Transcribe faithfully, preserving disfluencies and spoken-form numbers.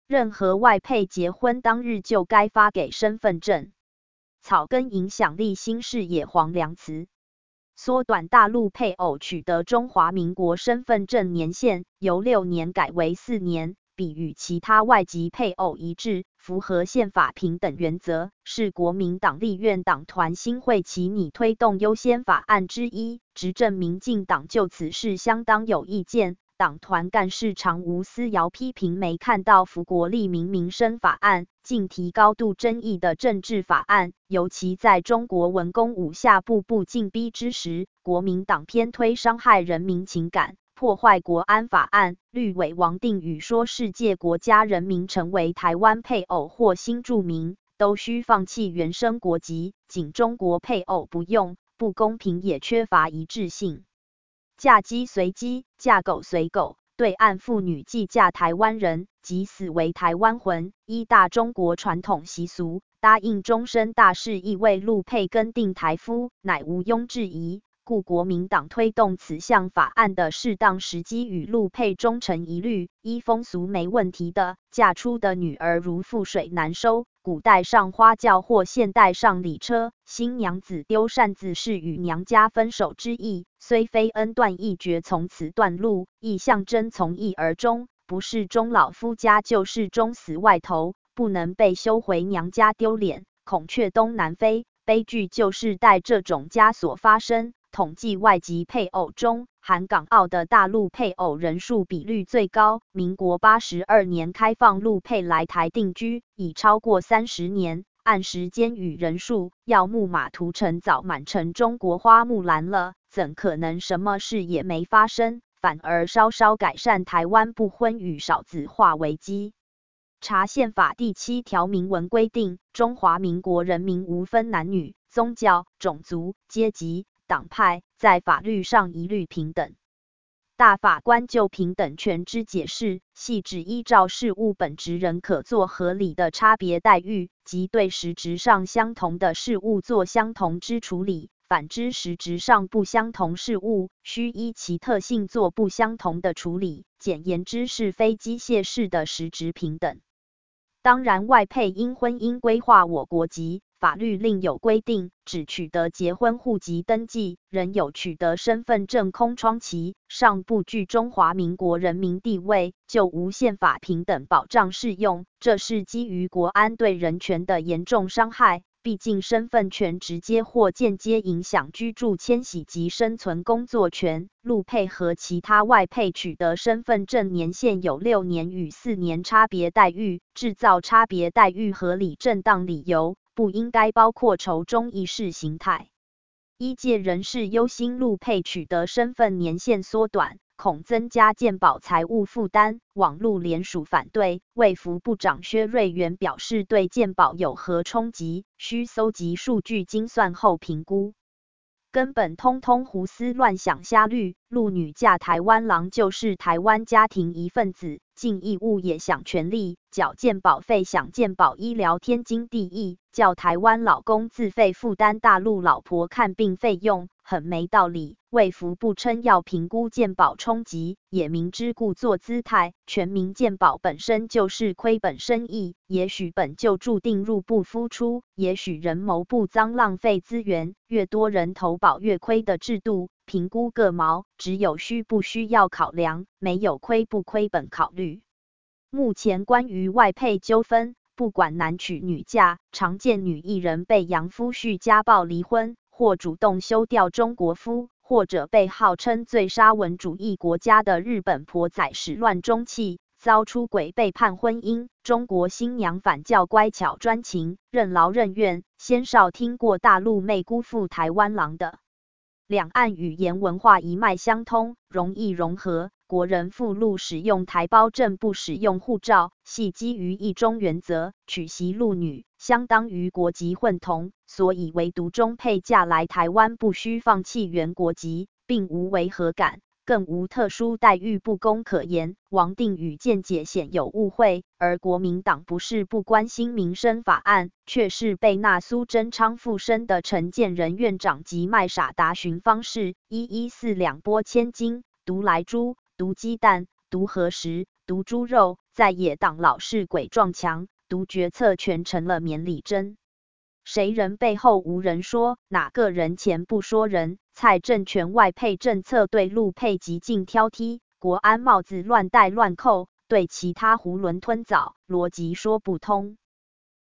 任何外配结婚当日就该发给身份证。草根影响力新视野黄良慈。缩短大陆配偶取得中华民国身份证年限，由六年改为四年，比与其他外籍配偶一致，符合宪法平等原则，是国民党立院党团新会期拟推动优先法案之一。执政民进党就此事相当有意见。党团干事长吴思瑶批评没看到福国利民民生法案，竟提高度争议的政治法案，尤其在中国文攻武下步步进逼之时，国民党偏推伤害人民情感、破坏国安法案。绿委王定宇说，世界国家人民成为台湾配偶或新住民，都需放弃原生国籍，仅中国配偶不用，不公平也缺乏一致性。嫁鸡随鸡，嫁狗随狗，对岸妇女既嫁台湾人，即死为台湾魂。依大中国传统习俗，答应终身大事亦为陆配更定台夫，乃毋庸置疑。故国民党推动此项法案的适当时机与陆配忠诚一律。依风俗没问题的，嫁出的女儿如覆水难收。古代上花轿或现代上礼车，新娘子丢扇子是与娘家分手之意，虽非恩断义绝从此断路，亦象征从一而终，不是终老夫家就是终死外头，不能被休回娘家丢脸。孔雀东南飞，悲剧就是带这种枷锁发生。统计外籍配偶中，含港澳的大陆配偶人数比率最高。民国八十二年开放陆配来台定居，已超过三十年，按时间与人数，要木马屠城早满成中国花木兰了，怎可能什么事也没发生，反而稍稍改善台湾不婚与少子化危机。查宪法第七条明文规定，中华民国人民无分男女、宗教、种族、阶级、党派，在法律上一律平等。大法官就平等权之解释，系指依照事物本质仍可做合理的差别待遇，即对实质上相同的事物做相同之处理，反之实质上不相同事物，需依其特性做不相同的处理。简言之，是非机械式的实质平等。当然，外配因婚姻规划我国籍，法律另有规定，只取得结婚户籍登记，仍有取得身份证空窗期，尚不具中华民国人民地位，就无宪法平等保障适用。这是基于国安对人权的严重伤害。毕竟身份权直接或间接影响居住、迁徙及生存工作权。陆配和其他外配取得身份证年限有六年与四年差别待遇，制造差别待遇合理正当理由，不应该包括仇中意识形态。医界人士忧心陆配取得身份年限缩短，恐增加健保财务负担，网路联署反对。卫福部长薛瑞元表示，对健保有何冲击，需搜集数据精算后评估。根本通通胡思乱想瞎虑，陆女嫁台湾郎就是台湾家庭一份子，尽义务也想权利，缴健保费想健保医疗天经地义，叫台湾老公自费负担大陆老婆看病费用，很没道理。卫福部称要评估健保冲击，也明知故作姿态，全民健保本身就是亏本生意，也许本就注定入不敷出，也许人谋不臧浪费资源，越多人投保越亏的制度，评估个毛，只有需不需要考量，没有亏不亏本考虑。目前关于外配纠纷，不管男娶女嫁，常见女艺人被洋夫婿家暴离婚，或主动休掉中国夫，或者被号称最沙文主义国家的日本婆仔始乱终弃，遭出轨背叛婚姻，中国新娘反叫乖巧专情，任劳任怨。先少听过大陆妹辜负台湾郎的。两岸语言文化一脉相通，容易融合。国人附录使用台胞证不使用护照，系基于一中原则，娶媳陆女相当于国籍混同，所以唯独中配嫁来台湾不需放弃原国籍，并无违和感，更无特殊待遇不公可言。王定宇见解显有误会，而国民党不是不关心民生法案，却是被纳苏贞昌附身的陈建仁院长及卖傻答询方式，一一四两拨千金，独来猪、毒鸡蛋、毒核实、 毒猪肉，在野党老是鬼撞墙，独决策权成了绵里针。谁人背后无人说，哪个人前不说人？蔡政权外配政策对陆配极尽挑剔，国安帽子乱戴乱扣，对其他囫囵吞枣，逻辑说不通。